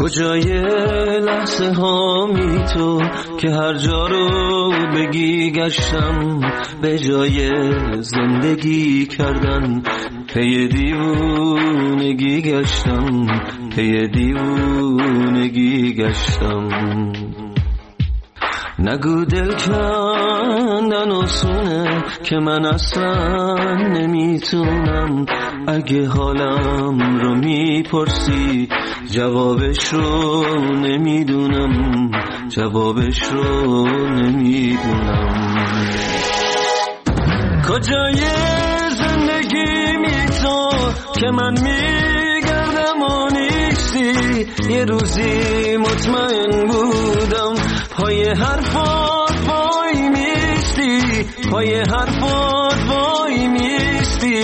کجای لحظه هامی تو که هر جا رو بگی گشتم، به جای زندگی کردن پی دیوونگی گشتم، پی دیوونگی گشتم. نگو دل کندن آسونه که من اصلا نمیتونم. اگه حالم رو میپرسی جوابش رو نمیدونم، جوابش رو نمیدونم. کجای زندگی می تو که من میگردم و نیستی؟ یه روزی مطمئن بودم پای حرفات وای میستی، پای حرفات وای میستی.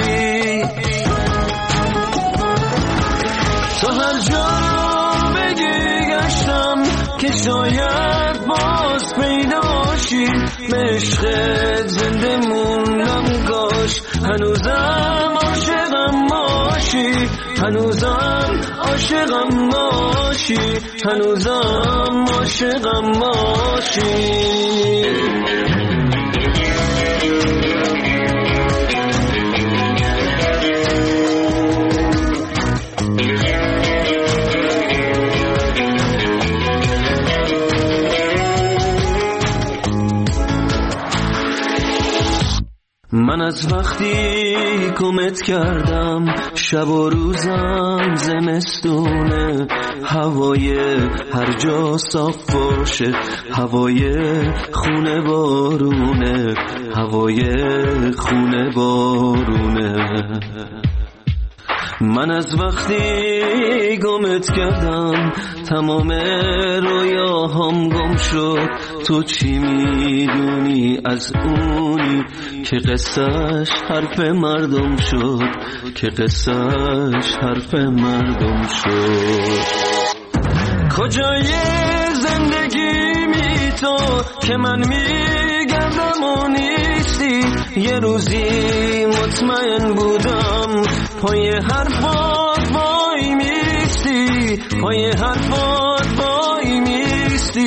تو هر جا رو بگی گشتم که شاید باز پیداشی، به عشقت زنده موندم کاش هنوزم عاشقم باشی، هنوزم عاشقم باشی، هنوزم عاشقم باشی. من از وقتی گمت کردم شب و روزم زمستونه، هوای هر جا صاف باشه، هوای خونه بارونه، هوای خونه بارونه. من از وقتی گمت کردم تمام رویاهام گم شد. تو چی میدونی از اونی که قصهش حرف مردم شد، که قصهش حرف مردم شد. کجای زندگی می تو که من میگردم و نیستی؟ یه روزی مطمئن بودم پای حرفات وای میستی، پای حرفات وای میستی.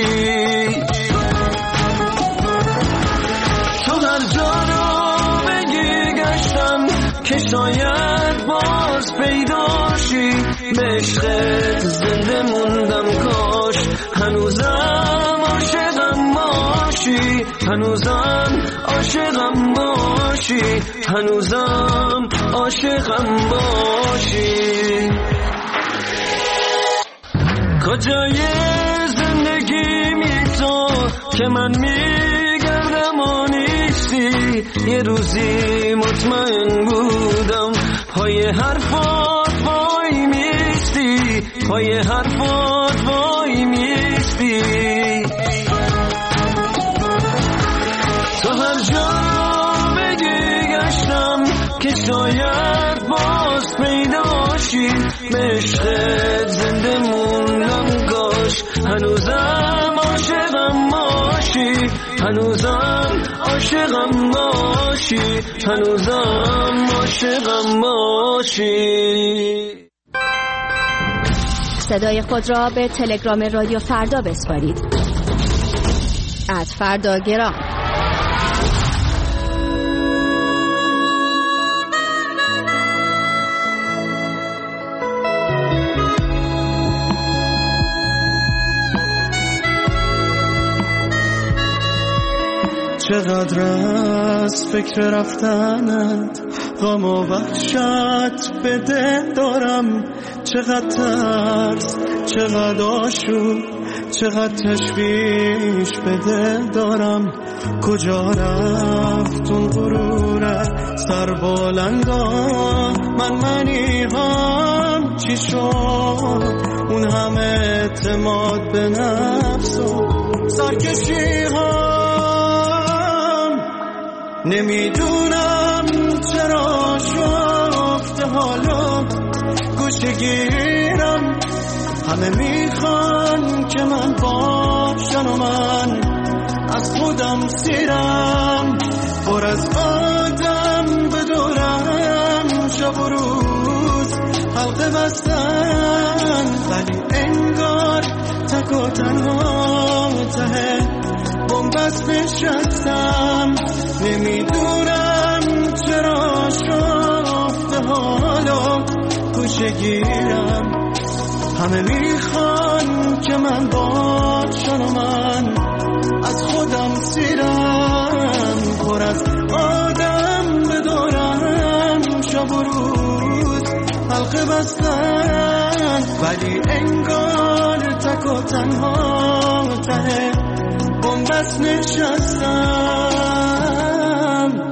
تو هر جا رو بگی گشتم که شاید باز پیداشی، به عشقت زنده موندم کاش هنوزم عاشقم باشی، هنوزم عاشقم باشی، هنوزم عاشقم باشی. کجای زندگی می تو که من میگردم و نیستی؟ یه روزی مطمئن بودم پای حرفات وای میستی، پای حرفات وای میستی. تو هر جا بگی گشتم که شاید باز پیداشی، به عشقت زنده موندم کاش هنوزم عاشقم باشی، هنوزم عاشقم باشی، هنوزم عاشقم باشی. صدای خود را به تلگرام رادیو فردا بسپارید. @فرداگرام. چقدر از فکر رفتنت غم و وحشت به دل دارم، چقدر ترس، چقدر آشوب، چقدر تشویش به دل دارم. کجا رفت اون غرورت سر بلندا؟ منی هم چی شد؟ اون همه اعتماد به نفس و سرکشی هم. نمیدونم چرا شفته حالا گوشه گیرم، همه میخوان که من باشم و من از خودم سیرم. پر از آدم بدورم شب و روز حلقه بستن، ولی انگار تک و تنها ته بنبست نشستم. نمیدونم چرا شفته حالا گوشه گیرم. همه میخوان که من باشم و من از خودم سیرم. پر از آدم بدارم شب و روز حلقه بستن، ولی انگار تک و تنها ته بنبست نشستم.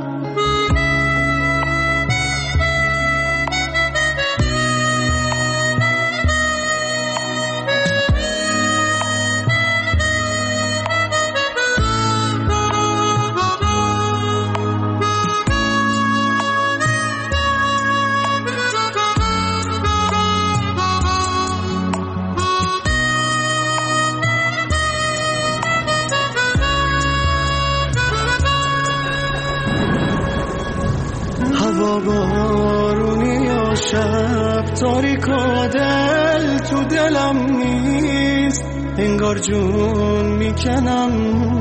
بارونی یا شب تاریک و دل تو دلم نیست. انگار جون میکنم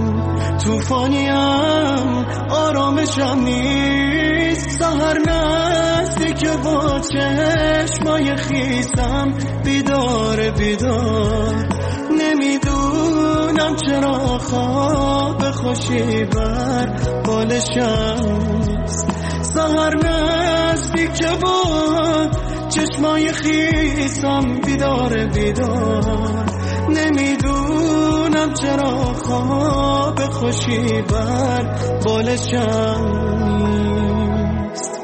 توفانیم آرامشم نیست. سحر نزدیک با چشمای خیسم بیدار بیدار. نمیدونم چرا خواب خوشی بر بالشم. سحر نزدیک با چشمای خیسم بیدار بیدار. نمیدونم چرا خواب خوشی بر بالشم نیست.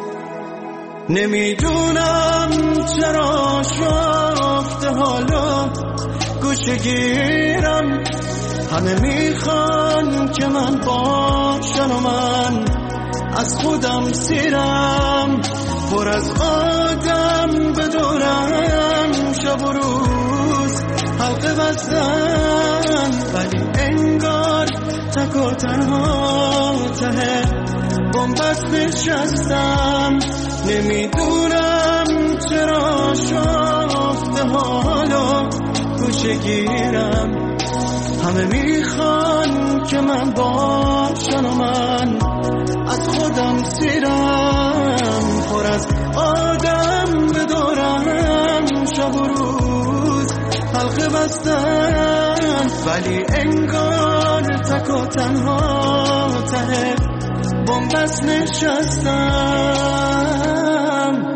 نمیدونم چرا شفته حالا گوشه گیرم. همه میخوان که من باشم و من از خودم سیرم. پر از آدم بدورم شب و روز حلقه بستن، ولی انگار تک و تنها ته بنبست نشستم. نمیدونم چرا شفته حالا گوشه گیرم. همه میخوان که من باشم و من از خودم سیرم. پر از آدم بدارم شب و روز حلقه بستن، ولی انگار تک و تنها ته بنبست نشستم.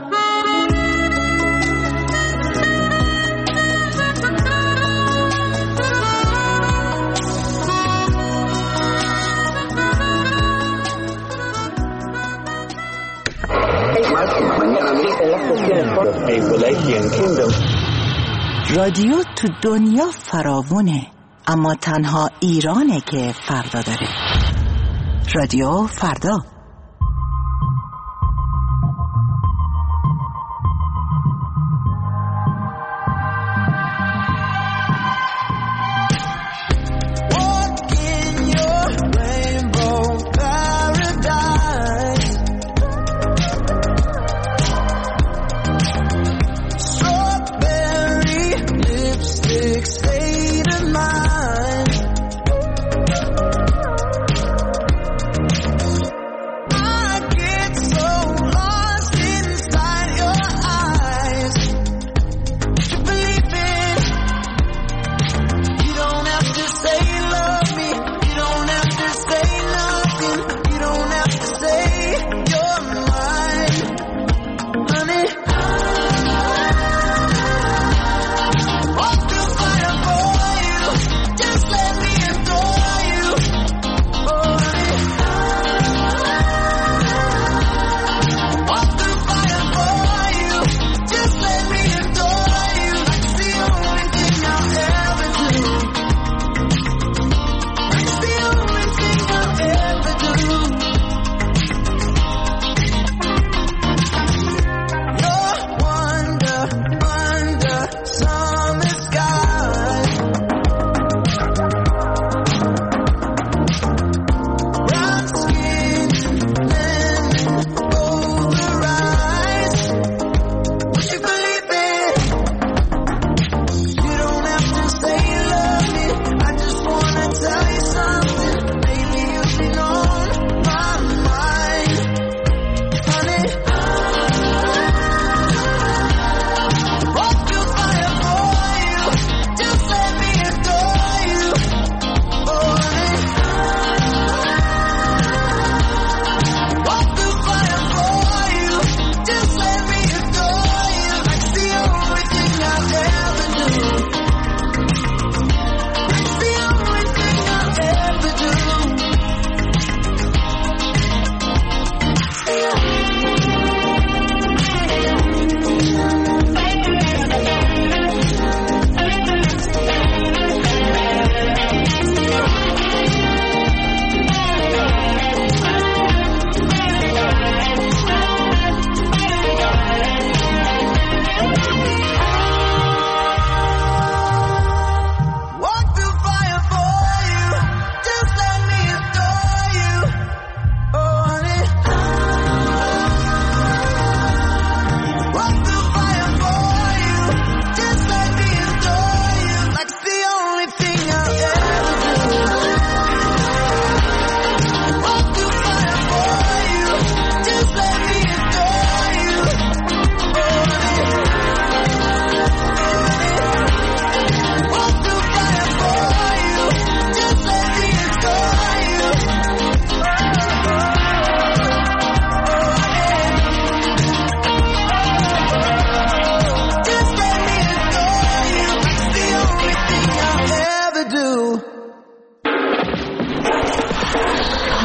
رادیو تو دنیا فراوونه، اما تنها ایرانه که فردا داره. رادیو فردا.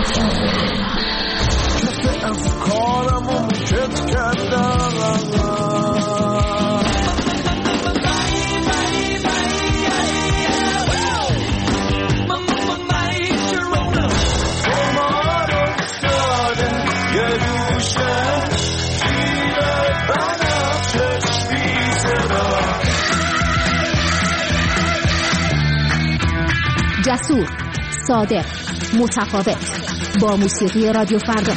کف افکارمو موکت کردم جسور، صادق، متفاوت، با موسیقی رادیو فردا.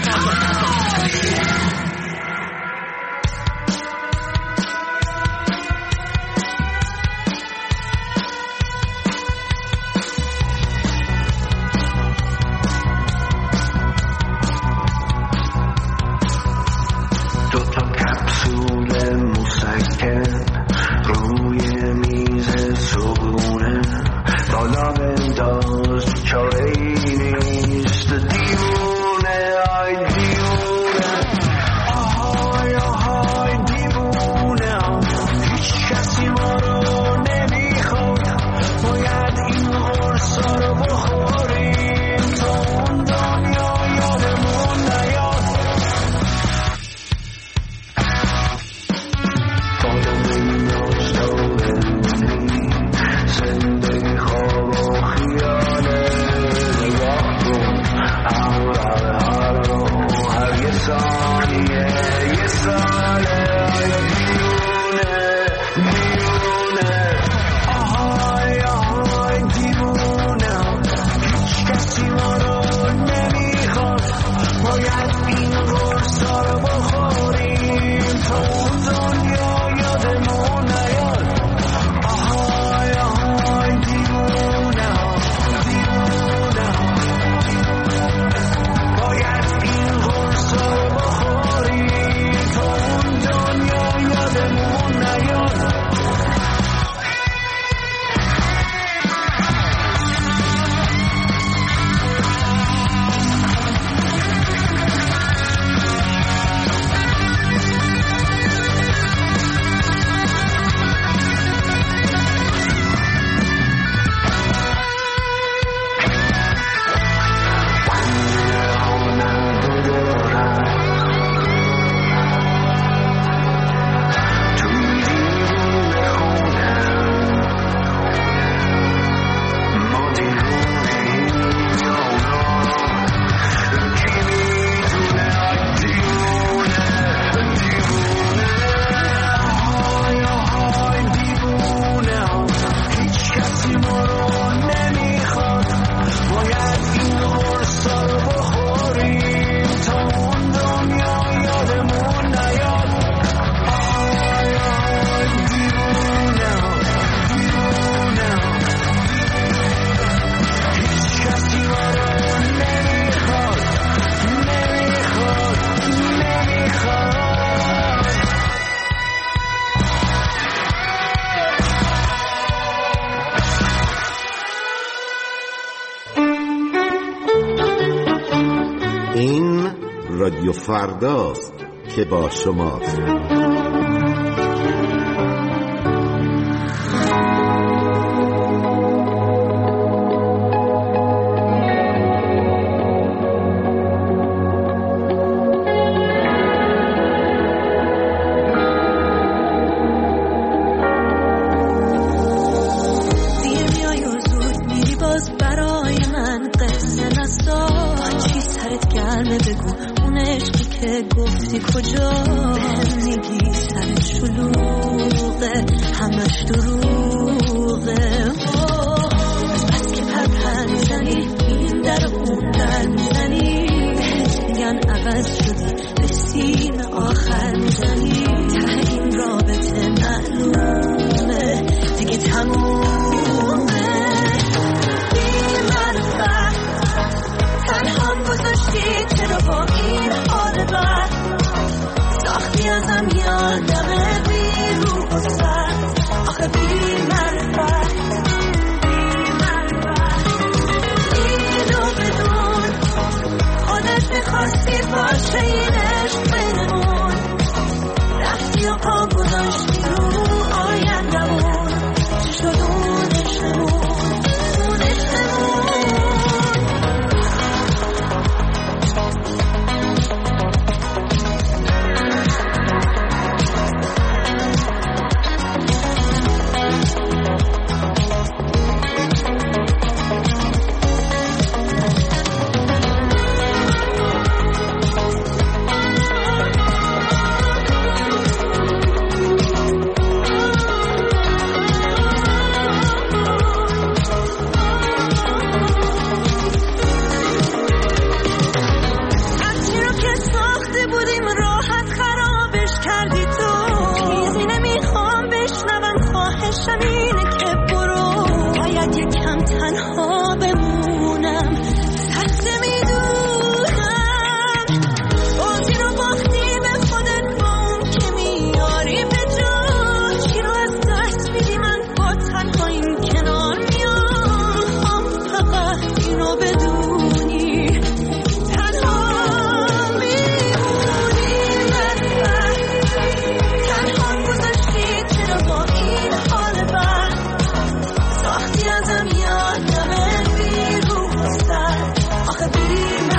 رادیو فرداست که با شماست.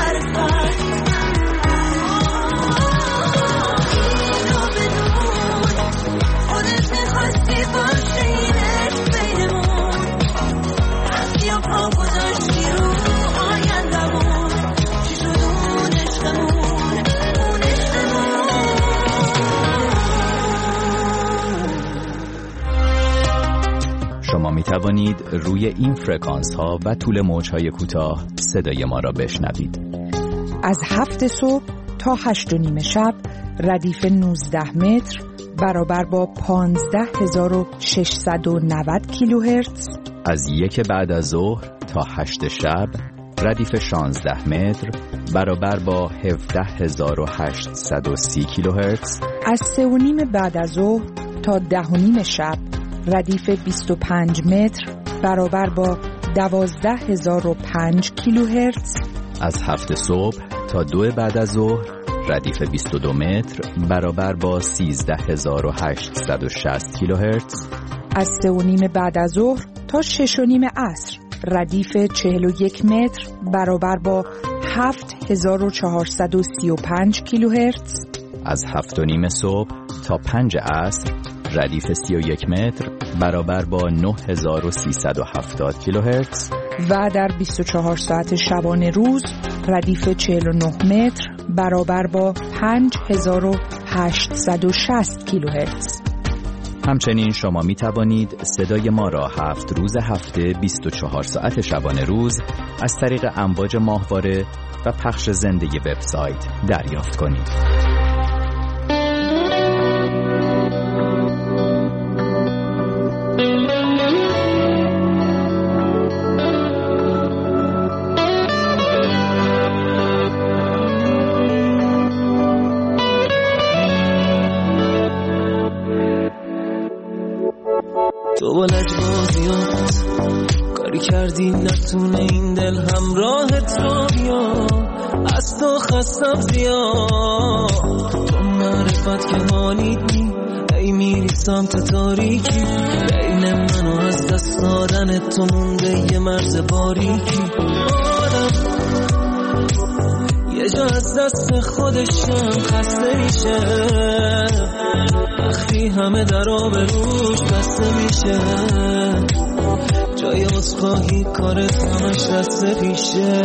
شما می توانید روی این فرکانس ها و طول موج های کوتاه صدای ما را بشنوید. از 7 صبح تا 8 و نیم شب ردیف 19 متر برابر با 15690 کیلوهرتز. از 1 بعد از ظهر تا 8 شب ردیف 16 متر برابر با 17830 کیلوهرتز. از 3 و نیم بعد از ظهر تا 10 و نیم شب ردیف 25 متر برابر با 12005 کیلوهرتز. از 7 صبح تا 2 بعد از ظهر ردیف 22 متر برابر با 13860 کیلوهرتز. از 3 و نیم بعد از ظهر تا 6 و نیم عصر ردیف 41 متر برابر با 7435 کیلوهرتز. از 7 و نیم صبح تا 5 عصر ردیف 31 متر برابر با 9370 کیلوهرتز. و در 24 ساعت شبانه روز ردیف 49 متر برابر با 5860 کیلوهرتز. همچنین شما می توانید صدای ما را 7 روز هفته 24 ساعت شبانه روز از طریق امواج ماهواره و پخش زنده وبسایت دریافت کنید. تو با لجبازیات کاری کردی نتونه این دل همراه تو بیا، از تو خستم زیاد. تو معرفت که حالیت نی ای میری سمت تاریکی، بین من و از دست دادن تو مونده یه مرز باریکی. آدم یه جا از دست خودشم خسته میشه وقتی همه در آبروش بسته میشه. جای عذرخواهی کارت همش دست پیشه.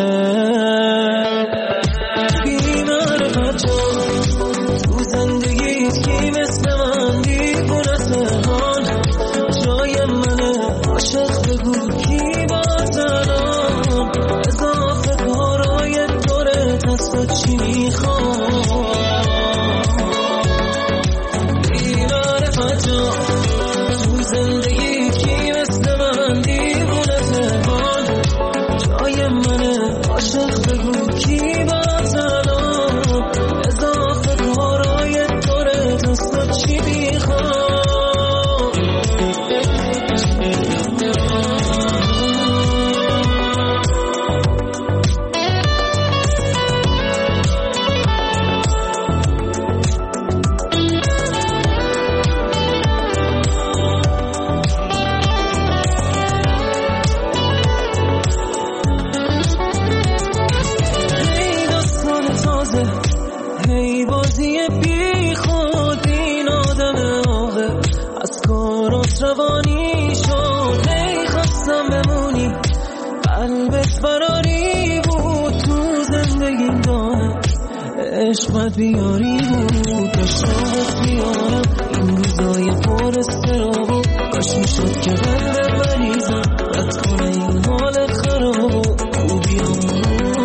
بی‌معرفت جان تو زندگیت کی مثل من دیوونته حال، جای منه عاشق بگو کی باز الان، اضافه کارای دورت از تو چی میخواد. تو زندگی کی مثل من دیوونته حال، جای منه عاشق بگو کی باز الان، اضافه کارای دورت از تو چی میخواد. هی بازی بی خود این آدم آقه از کارات روانی شد. هی خواستم بمونی قلبت فراری بود، تو زندگی داره عشقت بیاری بود. داشتمت بیارم این روزای پر استرابو، کاش میشد که قلبم مریضم رد کنه این حال خرابو. خوبیام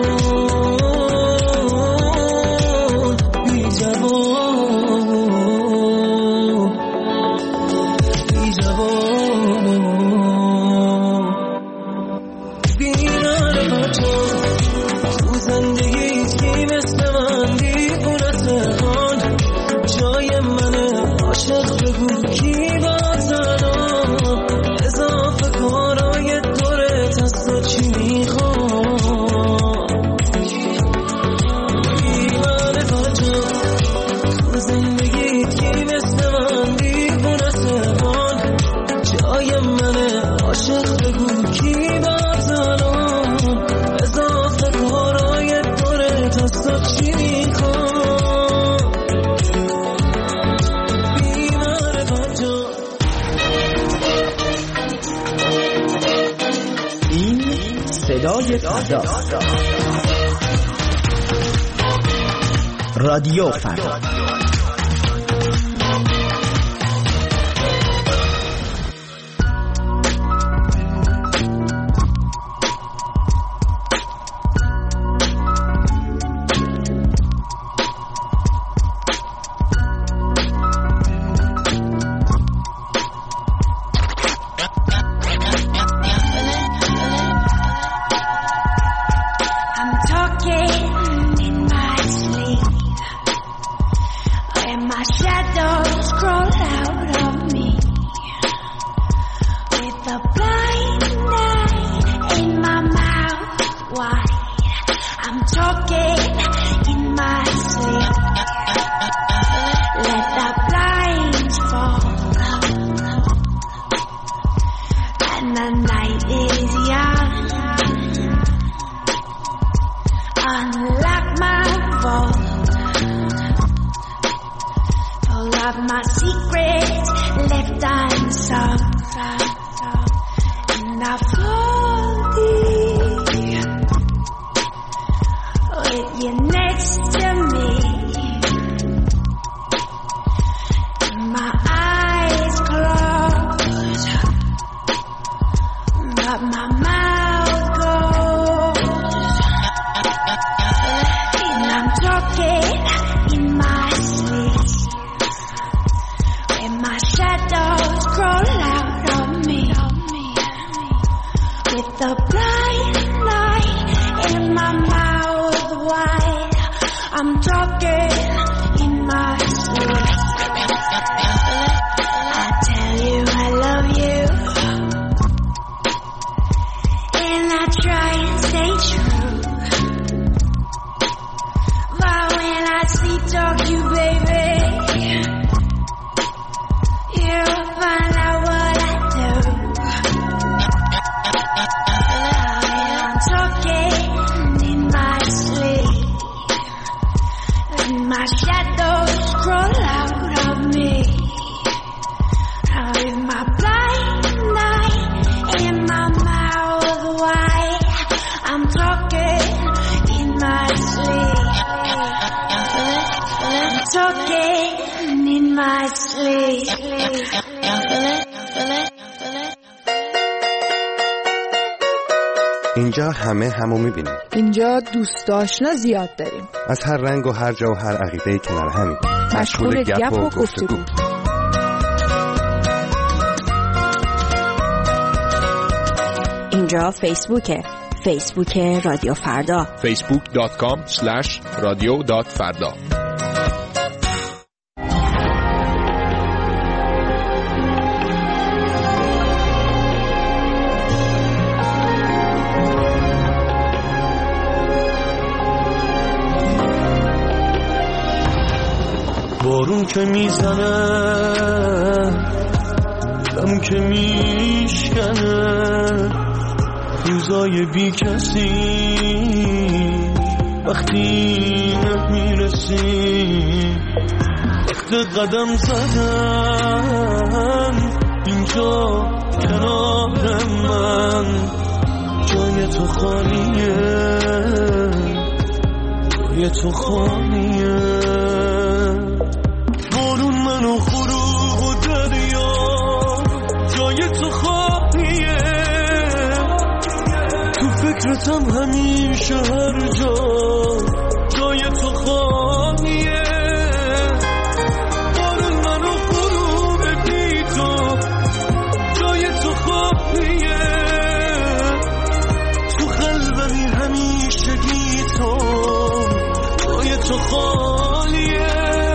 تو زندگیت کی مثل من دیوونته حال، جای منه عاشق بگو کی باز الان، رادیو فردا. اینجا همو میبینیم. اینجا دوست آشنا زیاد داریم. از هر رنگ و هر جا و هر عقیده کنار همیم. مشغول گپ و گفتگو. اینجا فیسبوک رادیو فردا. facebook.com/radio.farda. بارون که میزنه دم که میشکنه روزای بی کسی وقتی نمیرسی وقت قدم زدن اینجا کنار من جای تو خالیه جای تو خالیه بارون منو غروب و دریا جای تو خالیه تو فکرتم همیشه هر جا جای تو خالیه بارون منو غروب بی تو جای تو خالیه تو قلبمی همیشه گی تو جای تو خالیه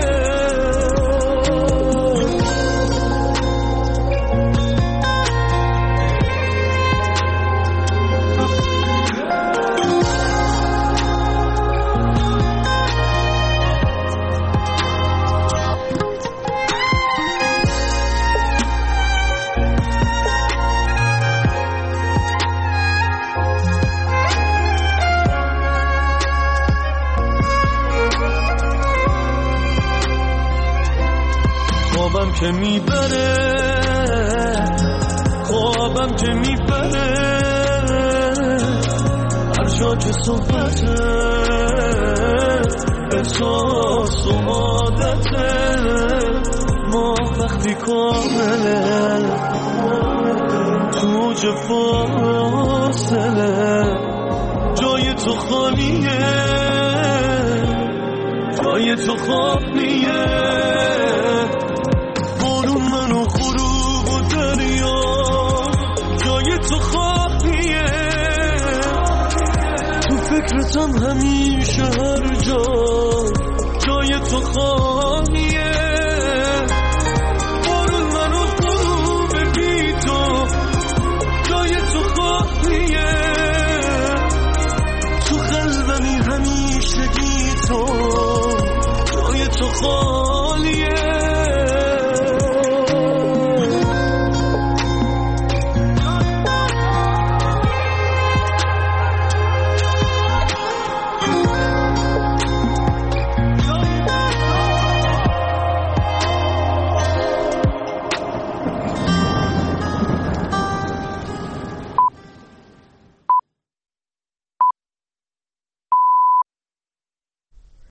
که میبره خوابم که میبره هر جا که صحبته احساس و عادته ما وقتی کامله تو جه فاصله جای تو خالیه جای تو خالیه بارون منو غروب و دریا جای تو خالیه تو فکرتم همیشه هر جا جای تو خالیه بارون منو غروب بی تو جای تو خالیه تو قلبمی همیشه گی تو جای تو خالیه